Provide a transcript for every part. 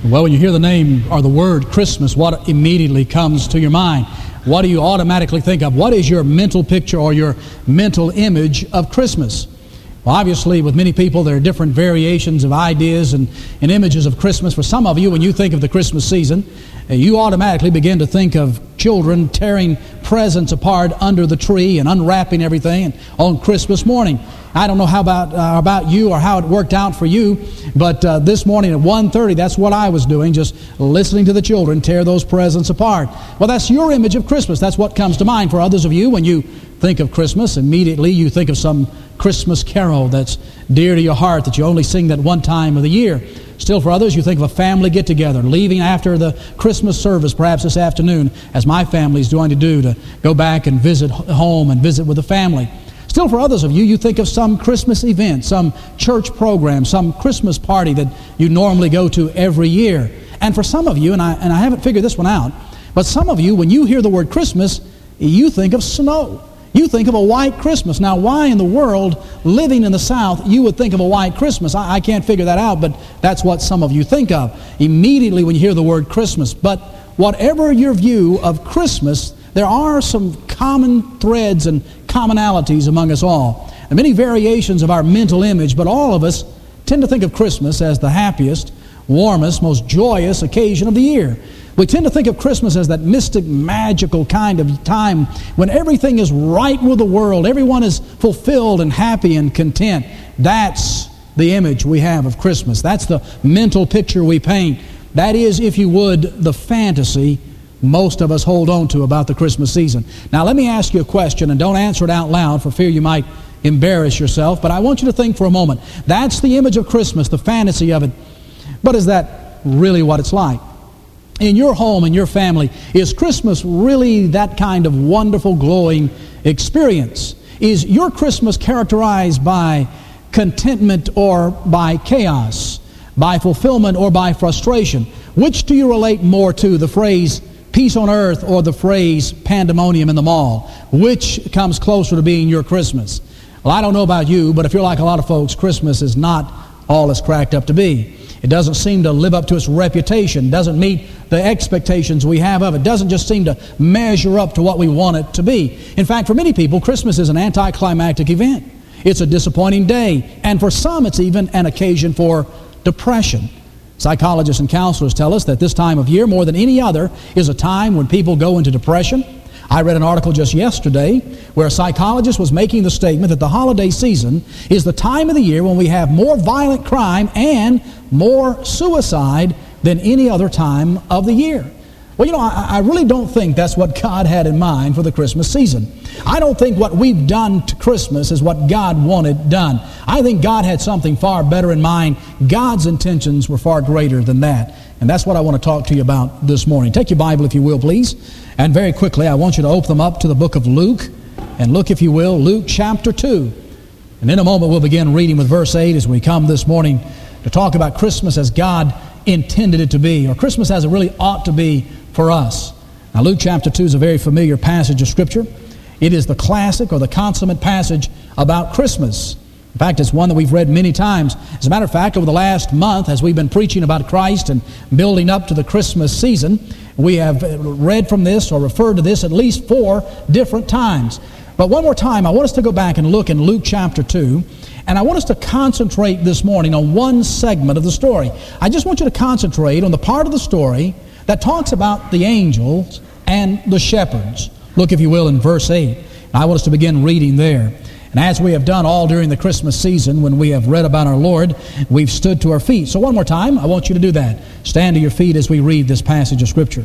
Well, when you hear the name or the word Christmas, what immediately comes to your mind? What do you automatically think of? What is your mental picture or your mental image of Christmas? Well, obviously, with many people, there are different variations of ideas and images of Christmas. For some of you, when you think of the Christmas season, you automatically begin to think of children tearing presents apart under the tree and unwrapping everything on Christmas morning. I don't know how about you or how it worked out for you, but this morning at 1:30, that's what I was doing, just listening to the children tear those presents apart. Well, that's your image of Christmas. That's what comes to mind. For others of you, when you think of Christmas, immediately you think of some Christmas carol that's dear to your heart that you only sing that one time of the year. Still for others, you think of a family get-together, leaving after the Christmas service, perhaps this afternoon, as my family is going to do, to go back and visit home and visit with the family. Still for others of you, you think of some Christmas event, some church program, some Christmas party that you normally go to every year. And for some of you, and I haven't figured this one out, but some of you, when you hear the word Christmas, you think of snow. You think of a white Christmas. Now, why in the world, living in the South, you would think of a white Christmas? I can't figure that out, but that's what some of you think of immediately when you hear the word Christmas. But whatever your view of Christmas, there are some common threads and commonalities among us all. And many variations of our mental image, but all of us tend to think of Christmas as the happiest, warmest, most joyous occasion of the year. We tend to think of Christmas as that mystic, magical kind of time when everything is right with the world. Everyone is fulfilled and happy and content. That's the image we have of Christmas. That's the mental picture we paint. That is, if you would, the fantasy most of us hold on to about the Christmas season. Now, let me ask you a question, and don't answer it out loud for fear you might embarrass yourself, but I want you to think for a moment. That's the image of Christmas, the fantasy of it. But is that really what it's like? In your home, in your family, is Christmas really that kind of wonderful, glowing experience? Is your Christmas characterized by contentment or by chaos, by fulfillment or by frustration? Which do you relate more to, the phrase peace on earth or the phrase pandemonium in the mall? Which comes closer to being your Christmas? Well, I don't know about you, but if you're like a lot of folks, Christmas is not all it's cracked up to be. It doesn't seem to live up to its reputation, doesn't meet the expectations we have of it, doesn't just seem to measure up to what we want it to be. In fact, for many people, Christmas is an anticlimactic event. It's a disappointing day, and for some, it's even an occasion for depression. Psychologists and counselors tell us that this time of year, more than any other, is a time when people go into depression. I read an article just yesterday where a psychologist was making the statement that the holiday season is the time of the year when we have more violent crime and more suicide than any other time of the year. Well, you know, I really don't think that's what God had in mind for the Christmas season. I don't think what we've done to Christmas is what God wanted done. I think God had something far better in mind. God's intentions were far greater than that. And that's what I want to talk to you about this morning. Take your Bible, if you will, please. And very quickly, I want you to open them up to the book of Luke. And look, if you will, Luke chapter 2. And in a moment, we'll begin reading with verse 8 as we come this morning to talk about Christmas as God intended it to be, or Christmas as it really ought to be for us. Now, Luke chapter 2 is a very familiar passage of Scripture. It is the classic or the consummate passage about Christmas. In fact, it's one that we've read many times. As a matter of fact, over the last month, as we've been preaching about Christ and building up to the Christmas season, we have read from this or referred to this at least 4 different times. But one more time, I want us to go back and look in Luke chapter 2, and I want us to concentrate this morning on one segment of the story. I just want you to concentrate on the part of the story that talks about the angels and the shepherds. Look, if you will, in verse 8. I want us to begin reading there. And as we have done all during the Christmas season, when we have read about our Lord, we've stood to our feet. So one more time, I want you to do that. Stand to your feet as we read this passage of Scripture.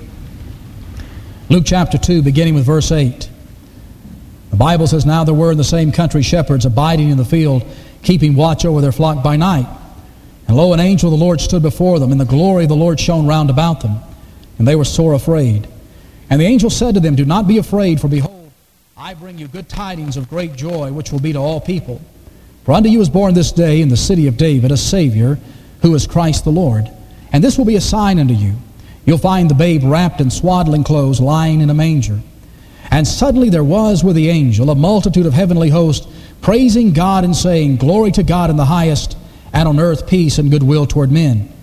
Luke chapter 2, beginning with verse 8. The Bible says, "Now there were in the same country shepherds abiding in the field, keeping watch over their flock by night. And lo, an angel of the Lord stood before them, and the glory of the Lord shone round about them. And they were sore afraid. And the angel said to them, Do not be afraid, for behold, I bring you good tidings of great joy, which will be to all people. For unto you is born this day in the city of David a Savior, who is Christ the Lord. And this will be a sign unto you. You'll find the babe wrapped in swaddling clothes, lying in a manger. And suddenly there was with the angel a multitude of heavenly hosts, praising God and saying, Glory to God in the highest, and on earth peace and goodwill toward men.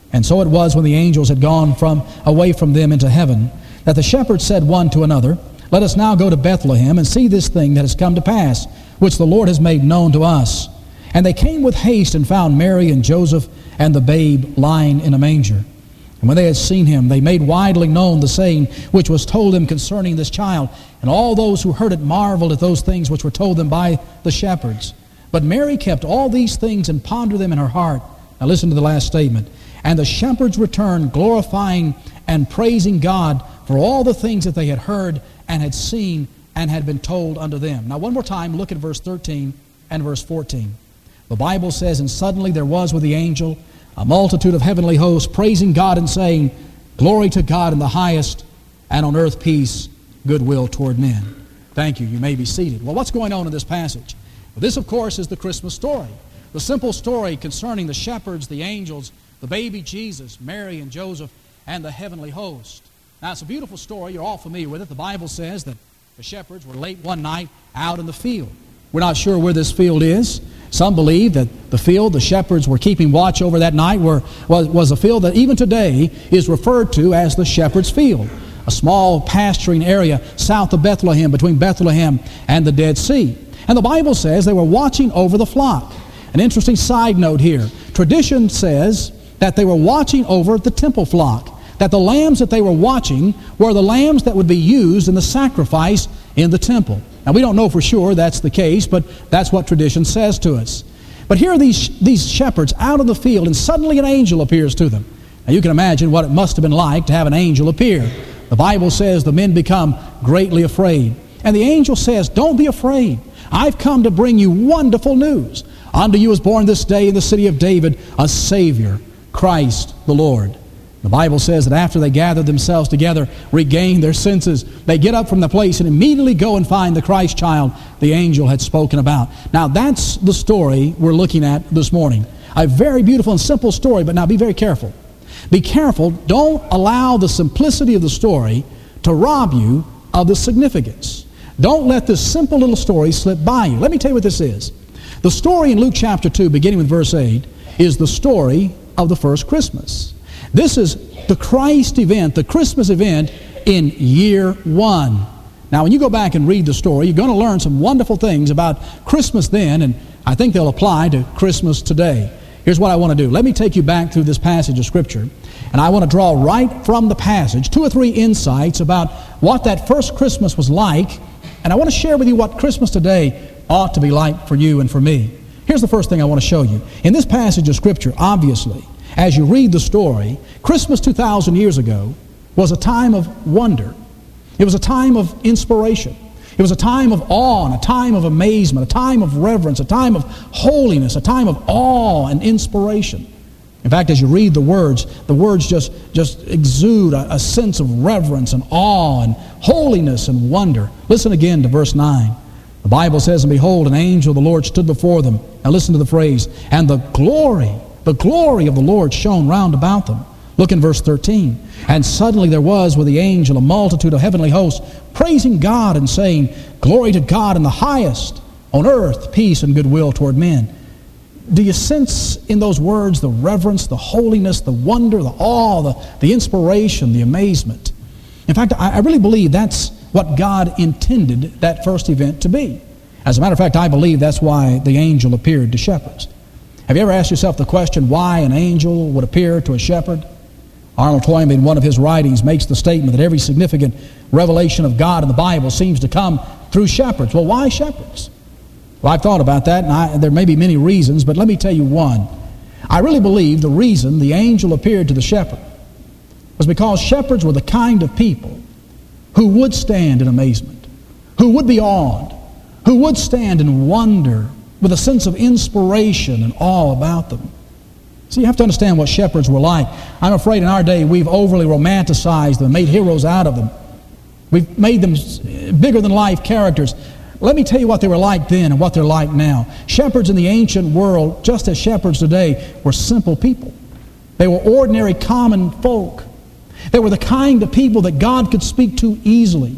And so it was when the angels had gone away from them into heaven, that the shepherds said one to another, Let us now go to Bethlehem and see this thing that has come to pass, which the Lord has made known to us. And they came with haste and found Mary and Joseph and the babe lying in a manger. And when they had seen him, they made widely known the saying which was told them concerning this child. And all those who heard it marveled at those things which were told them by the shepherds. But Mary kept all these things and pondered them in her heart. Now listen to the last statement. And the shepherds returned, glorifying and praising God for all the things that they had heard and had seen and had been told unto them. Now one more time, look at verse 13 and verse 14. The Bible says, And suddenly there was with the angel a multitude of heavenly hosts, praising God and saying, Glory to God in the highest, and on earth peace, goodwill toward men. Thank you. You may be seated. Well, what's going on in this passage? Well, this, of course, is the Christmas story. The simple story concerning the shepherds, the angels, the baby Jesus, Mary and Joseph, and the heavenly host. Now, it's a beautiful story. You're all familiar with it. The Bible says that the shepherds were late one night out in the field. We're not sure where this field is. Some believe that the field the shepherds were keeping watch over that night was a field that even today is referred to as the shepherd's field, a small pasturing area south of Bethlehem, between Bethlehem and the Dead Sea. And the Bible says they were watching over the flock. An interesting side note here. Tradition says that they were watching over the temple flock, that the lambs that they were watching were the lambs that would be used in the sacrifice in the temple. Now, we don't know for sure that's the case, but that's what tradition says to us. But here are these shepherds out in the field, and suddenly an angel appears to them. Now, you can imagine what it must have been like to have an angel appear. The Bible says the men become greatly afraid. And the angel says, Don't be afraid. I've come to bring you wonderful news. Unto you is born this day in the city of David a Savior, Christ the Lord. The Bible says that after they gathered themselves together, regained their senses, they get up from the place and immediately go and find the Christ child the angel had spoken about. Now that's the story we're looking at this morning. A very beautiful and simple story, but now be very careful. Be careful. Don't allow the simplicity of the story to rob you of the significance. Don't let this simple little story slip by you. Let me tell you what this is. The story in Luke chapter 2, beginning with verse 8, is the story of the first Christmas. This is the Christ event, the Christmas event in year one. Now, when you go back and read the story, you're going to learn some wonderful things about Christmas then, and I think they'll apply to Christmas today. Here's what I want to do. Let me take you back through this passage of Scripture, and I want to draw right from the passage 2 or 3 insights about what that first Christmas was like, and I want to share with you what Christmas today ought to be like for you and for me. Here's the first thing I want to show you. In this passage of Scripture, obviously, as you read the story, Christmas 2,000 years ago was a time of wonder. It was a time of inspiration. It was a time of awe and a time of amazement, a time of reverence, a time of holiness, a time of awe and inspiration. In fact, as you read the words just exude a sense of reverence and awe and holiness and wonder. Listen again to verse 9. The Bible says, And behold, an angel of the Lord stood before them. Now listen to the phrase, And the glory of the Lord shone round about them. Look in verse 13. And suddenly there was with the angel a multitude of heavenly hosts, praising God and saying, Glory to God in the highest, on earth peace and goodwill toward men. Do you sense in those words the reverence, the holiness, the wonder, the awe, the inspiration, the amazement? In fact, I really believe that's what God intended that first event to be. As a matter of fact, I believe that's why the angel appeared to shepherds. Have you ever asked yourself the question why an angel would appear to a shepherd? Arnold Toynbee, in one of his writings, makes the statement that every significant revelation of God in the Bible seems to come through shepherds. Well, why shepherds? Well, I've thought about that, and there may be many reasons, but let me tell you one. I really believe the reason the angel appeared to the shepherd was because shepherds were the kind of people who would stand in amazement, who would be awed, who would stand in wonder with a sense of inspiration and awe about them. See, you have to understand what shepherds were like. I'm afraid in our day we've overly romanticized them and made heroes out of them. We've made them bigger than life characters. Let me tell you what they were like then and what they're like now. Shepherds in the ancient world, just as shepherds today, were simple people. They were ordinary, common folk. They were the kind of people that God could speak to easily.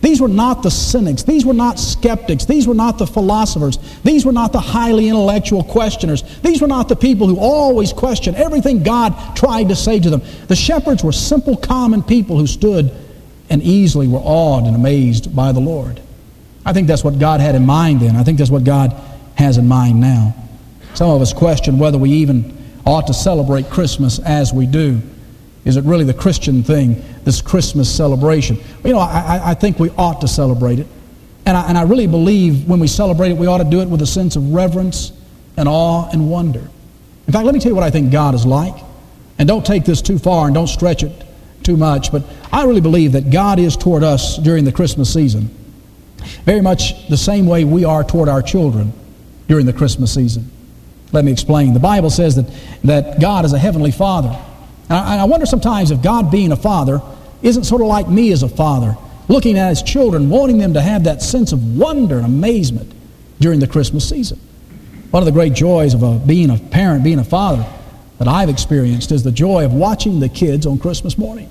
These were not the cynics. These were not skeptics. These were not the philosophers. These were not the highly intellectual questioners. These were not the people who always questioned everything God tried to say to them. The shepherds were simple, common people who stood and easily were awed and amazed by the Lord. I think that's what God had in mind then. I think that's what God has in mind now. Some of us question whether we even ought to celebrate Christmas as we do. Is it really the Christian thing, this Christmas celebration? You know, I think we ought to celebrate it. And I really believe when we celebrate it, we ought to do it with a sense of reverence and awe and wonder. In fact, let me tell you what I think God is like. And don't take this too far and don't stretch it too much. But I really believe that God is toward us during the Christmas season very much the same way we are toward our children during the Christmas season. Let me explain. The Bible says that God is a heavenly Father. And I wonder sometimes if God being a father isn't sort of like me as a father, looking at his children, wanting them to have that sense of wonder and amazement during the Christmas season. One of the great joys of being a parent, being a father, that I've experienced is the joy of watching the kids on Christmas morning.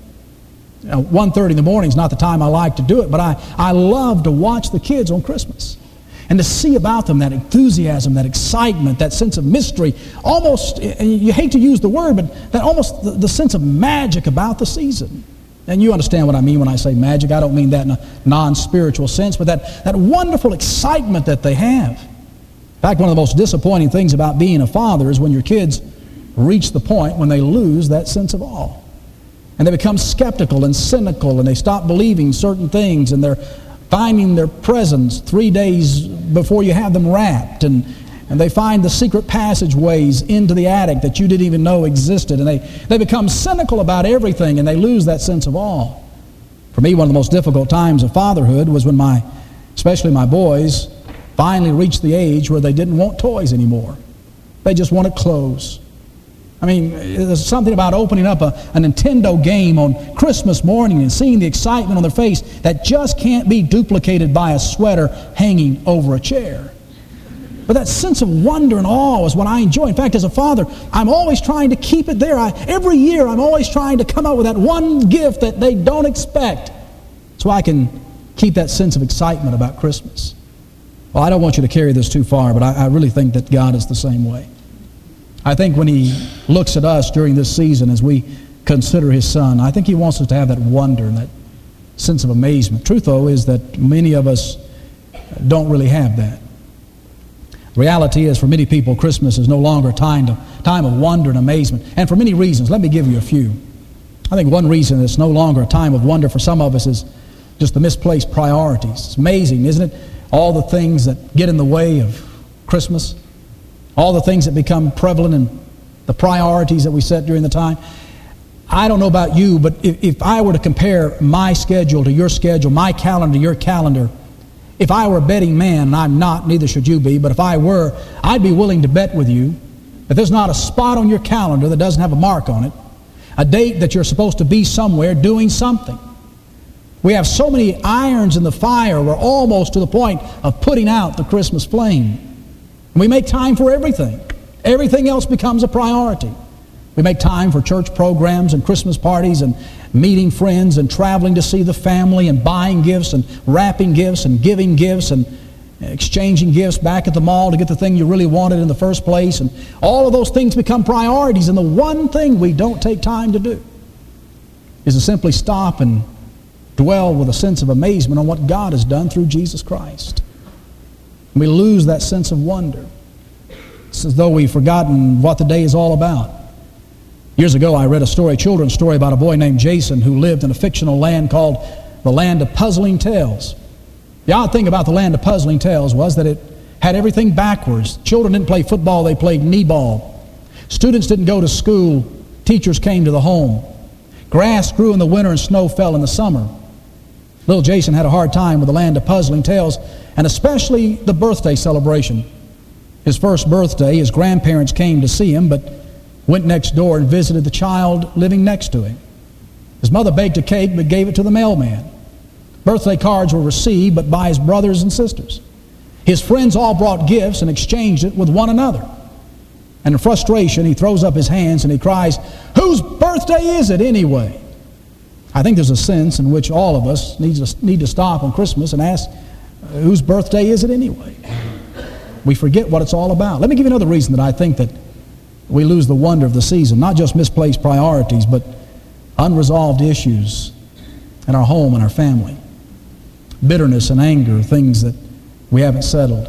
1:30 in the morning is not the time I like to do it, but I love to watch the kids on Christmas. And to see about them that enthusiasm, that excitement, that sense of mystery, almost, you hate to use the word, but that almost the sense of magic about the season. And you understand what I mean when I say magic. I don't mean that in a non-spiritual sense, but that wonderful excitement that they have. In fact, one of the most disappointing things about being a father is when your kids reach the point when they lose that sense of awe. And they become skeptical and cynical, and they stop believing certain things, and they're finding their presents 3 days before you have them wrapped, and they find the secret passageways into the attic that you didn't even know existed, and they become cynical about everything, and they lose that sense of awe. For me, one of the most difficult times of fatherhood was when especially my boys, finally reached the age where they didn't want toys anymore. They just wanted clothes. I mean, there's something about opening up a Nintendo game on Christmas morning and seeing the excitement on their face that just can't be duplicated by a sweater hanging over a chair. But that sense of wonder and awe is what I enjoy. In fact, as a father, I'm always trying to keep it there. Every year, I'm always trying to come up with that one gift that they don't expect so I can keep that sense of excitement about Christmas. Well, I don't want you to carry this too far, but I really think that God is the same way. I think when He looks at us during this season as we consider His Son, I think He wants us to have that wonder and that sense of amazement. Truth, though, is that many of us don't really have that. The reality is, for many people, Christmas is no longer a time of wonder and amazement, and for many reasons. Let me give you a few. I think one reason it's no longer a time of wonder for some of us is just the misplaced priorities. It's amazing, isn't it? All the things that get in the way of Christmas. All the things that become prevalent in the priorities that we set during the time. I don't know about you, but if I were to compare my schedule to your schedule, my calendar to your calendar, if I were a betting man, and I'm not, neither should you be, but if I were, I'd be willing to bet with you that there's not a spot on your calendar that doesn't have a mark on it, a date that you're supposed to be somewhere doing something. We have so many irons in the fire, we're almost to the point of putting out the Christmas flame. We make time for everything. Everything else becomes a priority. We make time for church programs and Christmas parties and meeting friends and traveling to see the family and buying gifts and wrapping gifts and giving gifts and exchanging gifts back at the mall to get the thing you really wanted in the first place. And all of those things become priorities. And the one thing we don't take time to do is to simply stop and dwell with a sense of amazement on what God has done through Jesus Christ. We lose that sense of wonder. It's as though we've forgotten what the day is all about. Years ago, I read a children's story about a boy named Jason who lived in a fictional land called the Land of Puzzling Tales. The odd thing about the Land of Puzzling Tales was that it had everything backwards. Children didn't play football, they played knee ball. Students didn't go to school, teachers came to the home. Grass grew in the winter and snow fell in the summer. Little Jason had a hard time with the Land of Puzzling Tales, and especially the birthday celebration. His first birthday, his grandparents came to see him, but went next door and visited the child living next to him. His mother baked a cake but gave it to the mailman. Birthday cards were received but by his brothers and sisters. His friends all brought gifts and exchanged it with one another. And in frustration, he throws up his hands and he cries, "Whose birthday is it anyway?" I think there's a sense in which all of us need to stop on Christmas and ask, whose birthday is it anyway? We forget what it's all about. Let me give you another reason that I think that we lose the wonder of the season. Not just misplaced priorities, but unresolved issues in our home and our family. Bitterness and anger, things that we haven't settled.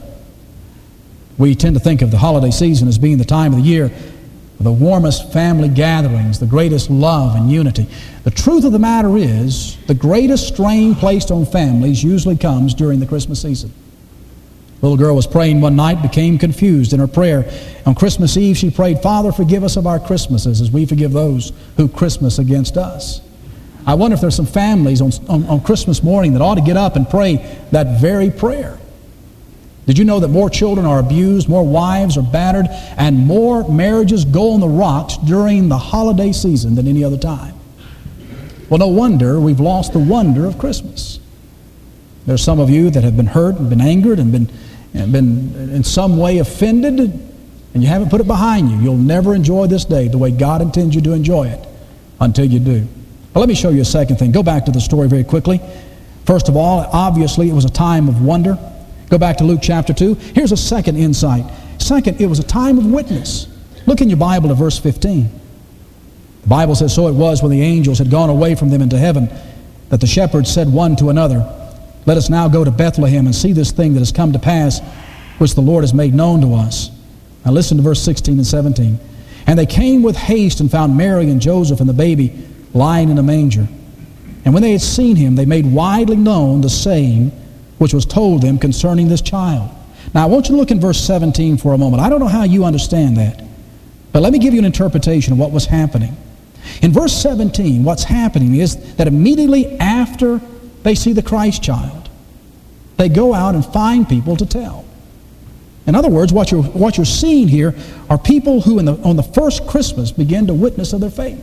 We tend to think of the holiday season as being the time of the year the warmest family gatherings, the greatest love and unity. The truth of the matter is, the greatest strain placed on families usually comes during the Christmas season. A little girl was praying one night, became confused in her prayer. On Christmas Eve, she prayed, "Father, forgive us of our Christmases as we forgive those who Christmas against us." I wonder if there's some families on Christmas morning that ought to get up and pray that very prayer. Did you know that more children are abused, more wives are battered, and more marriages go on the rocks during the holiday season than any other time? Well, no wonder we've lost the wonder of Christmas. There's some of you that have been hurt and been angered and been in some way offended, and you haven't put it behind you. You'll never enjoy this day the way God intends you to enjoy it until you do. But let me show you a second thing. Go back to the story very quickly. First of all, obviously it was a time of wonder. Go back to Luke chapter 2. Here's a second insight. Second, it was a time of witness. Look in your Bible to verse 15. The Bible says, "So it was when the angels had gone away from them into heaven, that the shepherds said one to another, 'Let us now go to Bethlehem and see this thing that has come to pass, which the Lord has made known to us.'" Now listen to verse 16 and 17. "And they came with haste and found Mary and Joseph and the baby lying in a manger. And when they had seen him, they made widely known the saying which was told them concerning this child." Now I want you to look in verse 17 for a moment. I don't know how you understand that, but let me give you an interpretation of what was happening. In verse 17, what's happening is that immediately after they see the Christ child, they go out and find people to tell. In other words, what you're seeing here are people who on the first Christmas begin to witness of their faith.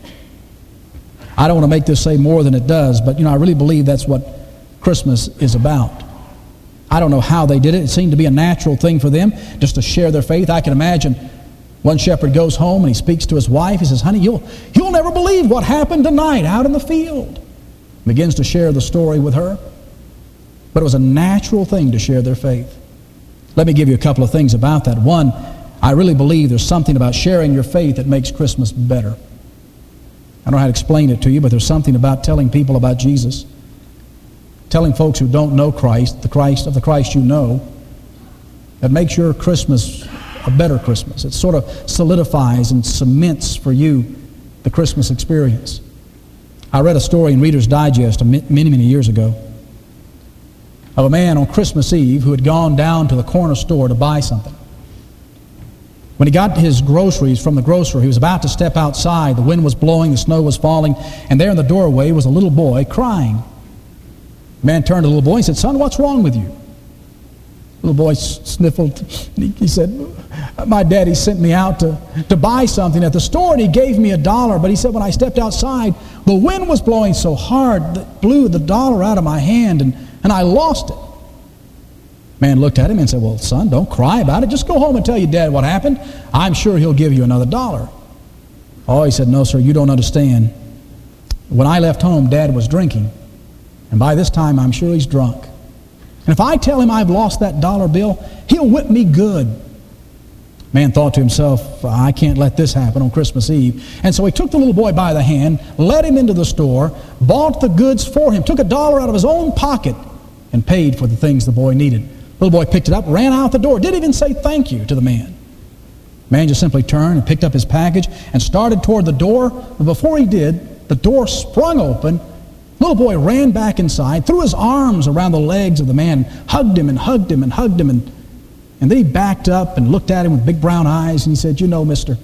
I don't want to make this say more than it does, but I really believe that's what Christmas is about. I don't know how they did it. It seemed to be a natural thing for them just to share their faith. I can imagine one shepherd goes home and he speaks to his wife. He says, "Honey, you'll never believe what happened tonight out in the field." Begins to share the story with her. But it was a natural thing to share their faith. Let me give you a couple of things about that. One, I really believe there's something about sharing your faith that makes Christmas better. I don't know how to explain it to you, but there's something about telling people about Jesus. Telling folks who don't know Christ of the Christ you know, that makes your Christmas a better Christmas. It sort of solidifies and cements for you the Christmas experience. I read a story in Reader's Digest many, many years ago of a man on Christmas Eve who had gone down to the corner store to buy something. When he got his groceries from the grocer, he was about to step outside. The wind was blowing, the snow was falling, and there in the doorway was a little boy crying. The man turned to the little boy and said, "Son, what's wrong with you?" The little boy sniffled. He said, "My daddy sent me out to buy something at the store, and he gave me $1. But he said when I stepped outside, the wind was blowing so hard that it blew the dollar out of my hand, and I lost it." The man looked at him and said, "Well, son, don't cry about it. Just go home and tell your dad what happened. I'm sure he'll give you another $1. Oh, he said, "No, sir, you don't understand. When I left home, Dad was drinking. And by this time, I'm sure he's drunk. And if I tell him I've lost that dollar bill, he'll whip me good." Man thought to himself, "I can't let this happen on Christmas Eve." And so he took the little boy by the hand, led him into the store, bought the goods for him, took $1 out of his own pocket, and paid for the things the boy needed. The little boy picked it up, ran out the door, didn't even say thank you to the man. The man just simply turned and picked up his package and started toward the door. But before he did, the door sprung open. The little boy ran back inside, threw his arms around the legs of the man, hugged him and hugged him and hugged him. And then he backed up and looked at him with big brown eyes and he said, "You know, mister,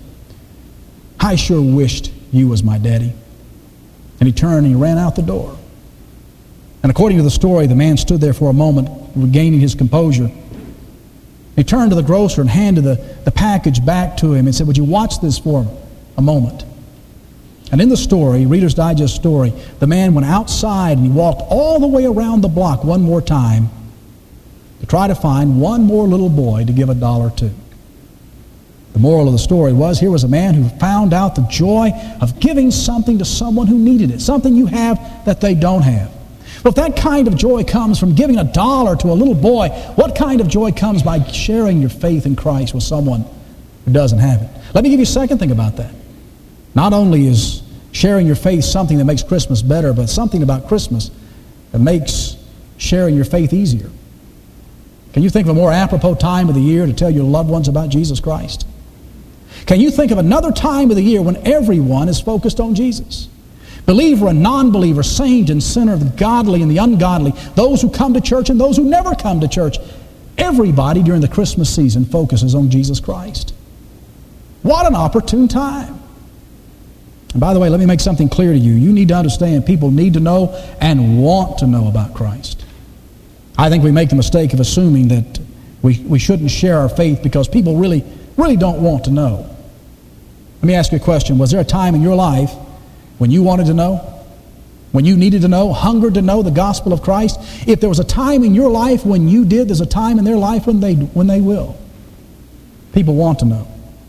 I sure wished you was my daddy." And he turned and he ran out the door. And according to the story, the man stood there for a moment, regaining his composure. He turned to the grocer and handed the package back to him and said, "Would you watch this for a moment?" And in the story, Reader's Digest story, the man went outside and he walked all the way around the block one more time to try to find one more little boy to give $1 to. The The moral of the story was, here was a man who found out the joy of giving something to someone who needed it, something you have that they don't have. Well, if that kind of joy comes from giving $1 to a little boy, what kind of joy comes by sharing your faith in Christ with someone who doesn't have it? Let me give you a second thing about that. Not only is sharing your faith something that makes Christmas better, but something about Christmas that makes sharing your faith easier. Can you think of a more apropos time of the year to tell your loved ones about Jesus Christ? Can you think of another time of the year when everyone is focused on Jesus? Believer and non-believer, saint and sinner, the godly and the ungodly, those who come to church and those who never come to church. Everybody during the Christmas season focuses on Jesus Christ. What an opportune time. And by the way, let me make something clear to you. You need to understand people need to know and want to know about Christ. I think we make the mistake of assuming that we shouldn't share our faith because people really don't want to know. Let me ask you a question. Was there a time in your life when you wanted to know? When you needed to know, hungered to know the gospel of Christ? If there was a time in your life when you did, there's a time in their life when they will. People want to know.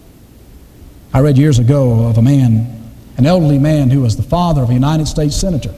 I read years ago of a man, an elderly man who was the father of a United States senator.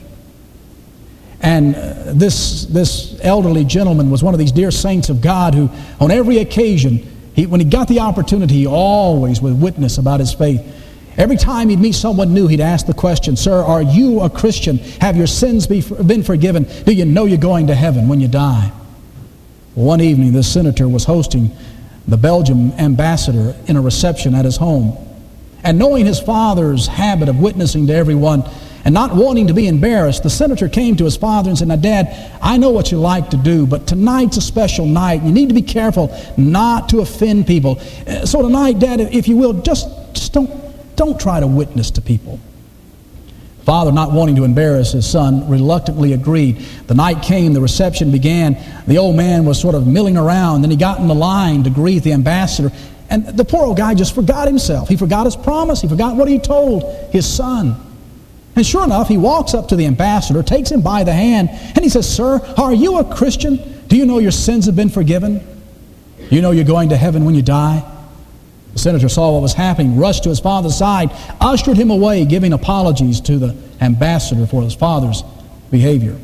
And this elderly gentleman was one of these dear saints of God who, on every occasion, when he got the opportunity, he always would witness about his faith. Every time he'd meet someone new, he'd ask the question, "Sir, are you a Christian? Have your sins been forgiven? Do you know you're going to heaven when you die?" Well, one evening, this senator was hosting the Belgian ambassador in a reception at his home. And knowing his father's habit of witnessing to everyone and not wanting to be embarrassed, the senator came to his father and said, "Now, Dad, I know what you like to do, but tonight's a special night. You need to be careful not to offend people. So tonight, Dad, if you will, just don't try to witness to people." Father, not wanting to embarrass his son, reluctantly agreed. The night came, the reception began. The old man was sort of milling around. Then he got in the line to greet the ambassador. And the poor old guy just forgot himself. He forgot his promise. He forgot what he told his son. And sure enough, he walks up to the ambassador, takes him by the hand, and he says, "Sir, are you a Christian? Do you know your sins have been forgiven? You know you're going to heaven when you die?" The senator saw what was happening, rushed to his father's side, ushered him away, giving apologies to the ambassador for his father's behavior.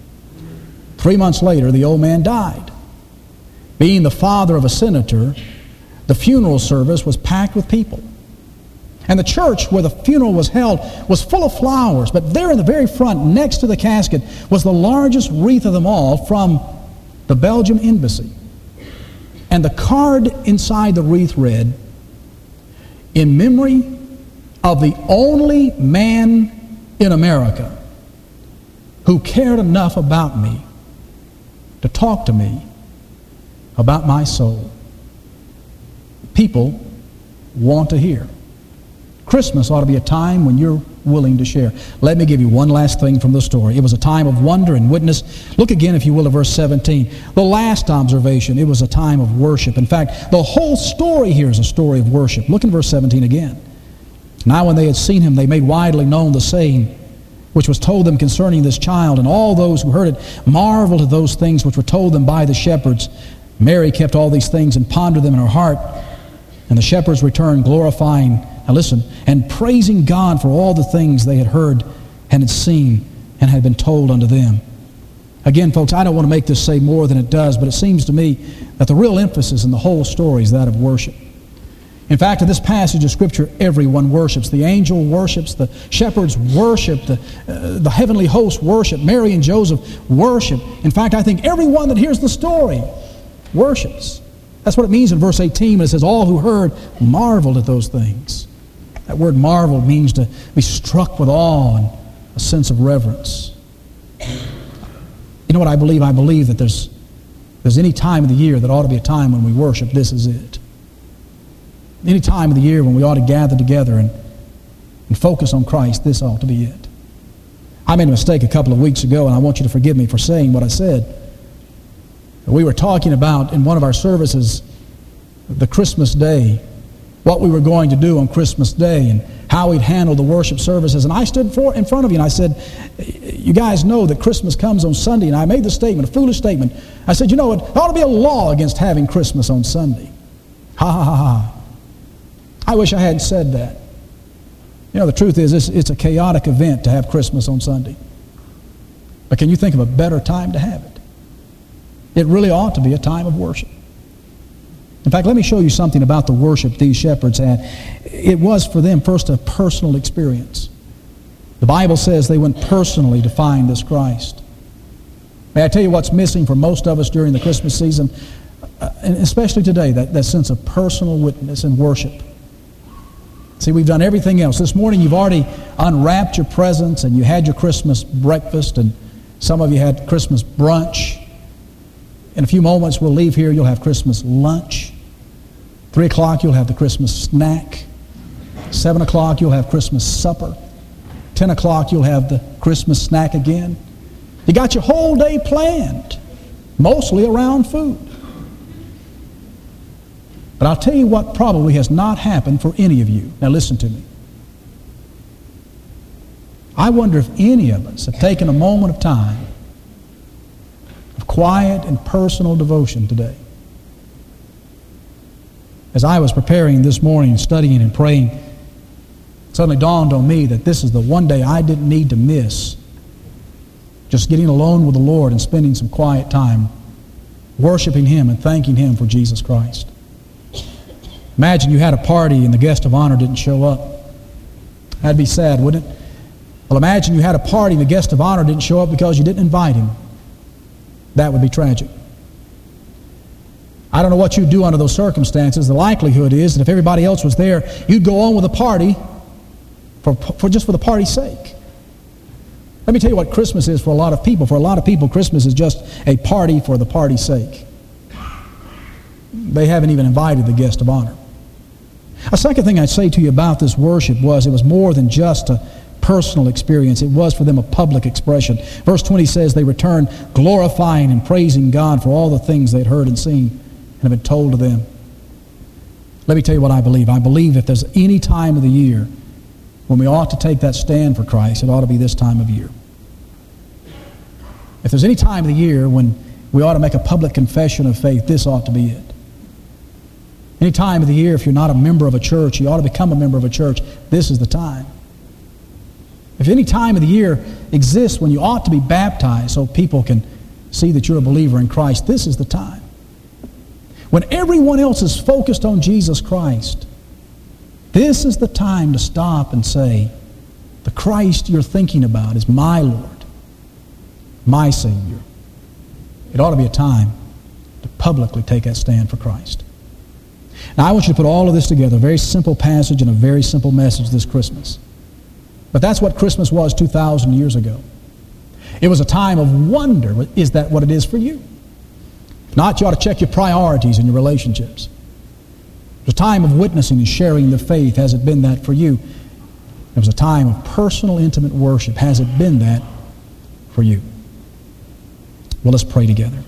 3 months later, the old man died. Being the father of a senator, the funeral service was packed with people. And the church where the funeral was held was full of flowers, but there in the very front, next to the casket, was the largest wreath of them all from the Belgian embassy. And the card inside the wreath read, "In memory of the only man in America who cared enough about me to talk to me about my soul." People want to hear. Christmas ought to be a time when you're willing to share. Let me give you one last thing from the story. It was a time of wonder and witness. Look again, if you will, at verse 17. The last observation, it was a time of worship. In fact, the whole story here is a story of worship. Look in verse 17 again. "Now when they had seen him, they made widely known the saying which was told them concerning this child, and all those who heard it marveled at those things which were told them by the shepherds. Mary kept all these things and pondered them in her heart. And the shepherds returned, glorifying," now listen, "and praising God for all the things they had heard and had seen and had been told unto them." Again, folks, I don't want to make this say more than it does, but it seems to me that the real emphasis in the whole story is that of worship. In fact, in this passage of Scripture, everyone worships. The angel worships, the shepherds worship, the heavenly host worship, Mary and Joseph worship. In fact, I think everyone that hears the story worships. That's what it means in verse 18 when it says, "All who heard marveled at those things." That word marvel means to be struck with awe and a sense of reverence. You know what I believe? I believe that there's any time of the year that ought to be a time when we worship, this is it. Any time of the year when we ought to gather together and focus on Christ, this ought to be it. I made a mistake a couple of weeks ago, and I want you to forgive me for saying what I said. We were talking about in one of our services the Christmas day, what we were going to do on Christmas Day and how we'd handle the worship services. And I stood in front of you and I said, "You guys know that Christmas comes on Sunday." And I made the statement, a foolish statement. I said, "You know, it ought to be a law against having Christmas on Sunday." Ha ha ha ha. I wish I hadn't said that. You know, the truth is, it's a chaotic event to have Christmas on Sunday. But can you think of a better time to have it? It really ought to be a time of worship. In fact, let me show you something about the worship these shepherds had. It was for them first a personal experience. The Bible says they went personally to find this Christ. May I tell you what's missing for most of us during the Christmas season, and especially today, that sense of personal witness and worship. See, we've done everything else. This morning you've already unwrapped your presents and you had your Christmas breakfast, and some of you had Christmas brunch. In a few moments we'll leave here, you'll have Christmas lunch. 3 o'clock you'll have the Christmas snack. 7 o'clock you'll have Christmas supper. 10 o'clock you'll have the Christmas snack again. You got your whole day planned, mostly around food. But I'll tell you what probably has not happened for any of you. Now listen to me. I wonder if any of us have taken a moment of time of quiet and personal devotion today. As I was preparing this morning, studying and praying, it suddenly dawned on me that this is the one day I didn't need to miss. Just getting alone with the Lord and spending some quiet time worshiping Him and thanking Him for Jesus Christ. Imagine you had a party and the guest of honor didn't show up. That'd be sad, wouldn't it? Well, imagine you had a party and the guest of honor didn't show up because you didn't invite him. That would be tragic. I don't know what you'd do under those circumstances. The likelihood is that if everybody else was there, you'd go on with the party just for the party's sake. Let me tell you what Christmas is for a lot of people. For a lot of people, Christmas is just a party for the party's sake. They haven't even invited the guest of honor. A second thing I'd say to you about this worship was it was more than just a personal experience. It was for them a public expression. Verse 20 says they returned glorifying and praising God for all the things they'd heard and seen and have been told to them. Let me tell you what I believe. I believe if there's any time of the year when we ought to take that stand for Christ, it ought to be this time of year. If there's any time of the year when we ought to make a public confession of faith, this ought to be it. Any time of the year, if you're not a member of a church, you ought to become a member of a church, this is the time. If any time of the year exists when you ought to be baptized so people can see that you're a believer in Christ, this is the time. When everyone else is focused on Jesus Christ, this is the time to stop and say, the Christ you're thinking about is my Lord, my Savior. It ought to be a time to publicly take that stand for Christ. Now I want you to put all of this together, a very simple passage and a very simple message this Christmas. But that's what Christmas was 2,000 years ago. It was a time of wonder. Is that what it is for you? If not, you ought to check your priorities and your relationships. It was a time of witnessing and sharing the faith. Has it been that for you? It was a time of personal, intimate worship. Has it been that for you? Well, let's pray together.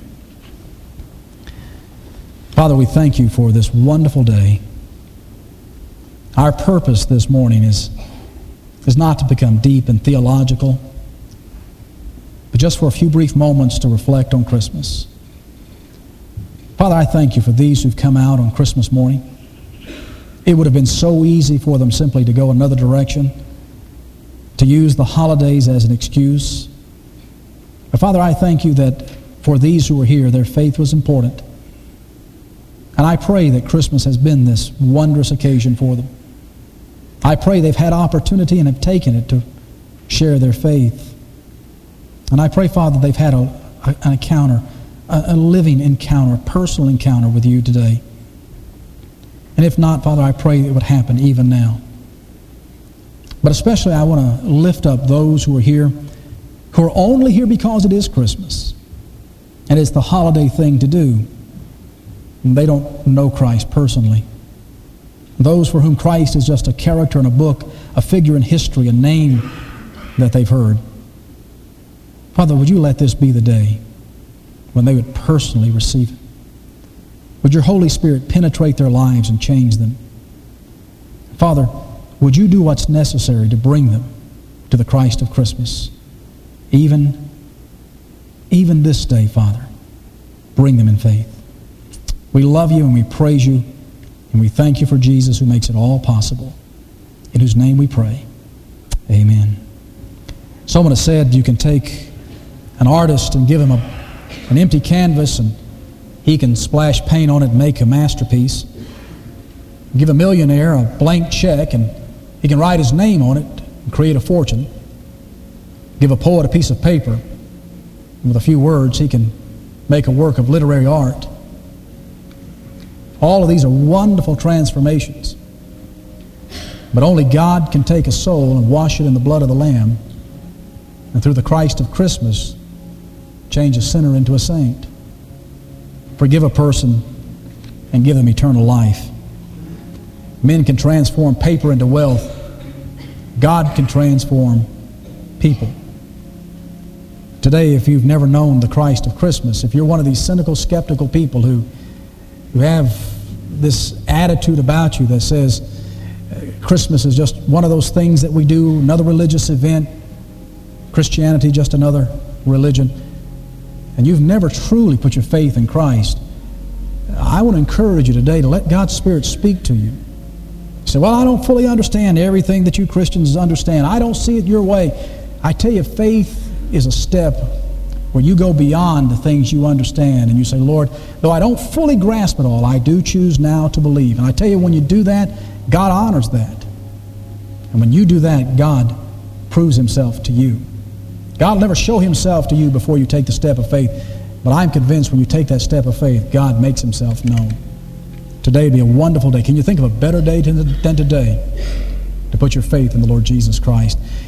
Father, we thank you for this wonderful day. Our purpose this morning is not to become deep and theological, but just for a few brief moments to reflect on Christmas. Father, I thank you for these who've come out on Christmas morning. It would have been so easy for them simply to go another direction, to use the holidays as an excuse. But Father, I thank you that for these who are here, their faith was important. And I pray that Christmas has been this wondrous occasion for them. I pray they've had opportunity and have taken it to share their faith. And I pray, Father, they've had an encounter, a living encounter, a personal encounter with you today. And if not, Father, I pray it would happen even now. But especially I want to lift up those who are here, who are only here because it is Christmas. And it's the holiday thing to do. And they don't know Christ personally. Those for whom Christ is just a character in a book, a figure in history, a name that they've heard. Father, would you let this be the day when they would personally receive it? Would your Holy Spirit penetrate their lives and change them? Father, would you do what's necessary to bring them to the Christ of Christmas? Even this day, Father, bring them in faith. We love you and we praise you. And we thank you for Jesus who makes it all possible. In whose name we pray. Amen. Someone has said you can take an artist and give him an empty canvas and he can splash paint on it and make a masterpiece. Give a millionaire a blank check and he can write his name on it and create a fortune. Give a poet a piece of paper and with a few words he can make a work of literary art. All of these are wonderful transformations. But only God can take a soul and wash it in the blood of the Lamb, and through the Christ of Christmas, change a sinner into a saint. Forgive a person and give them eternal life. Men can transform paper into wealth. God can transform people. Today, if you've never known the Christ of Christmas, if you're one of these cynical, skeptical people who have this attitude about you that says Christmas is just one of those things that we do, another religious event, Christianity just another religion, and you've never truly put your faith in Christ, I want to encourage you today to let God's Spirit speak to you. You say, well, I don't fully understand everything that you Christians understand. I don't see it your way. I tell you, faith is a step where you go beyond the things you understand and you say, Lord, though I don't fully grasp it all, I do choose now to believe. And I tell you, when you do that, God honors that. And when you do that, God proves himself to you. God will never show himself to you before you take the step of faith. But I'm convinced when you take that step of faith, God makes himself known. Today would be a wonderful day. Can you think of a better day than today to put your faith in the Lord Jesus Christ?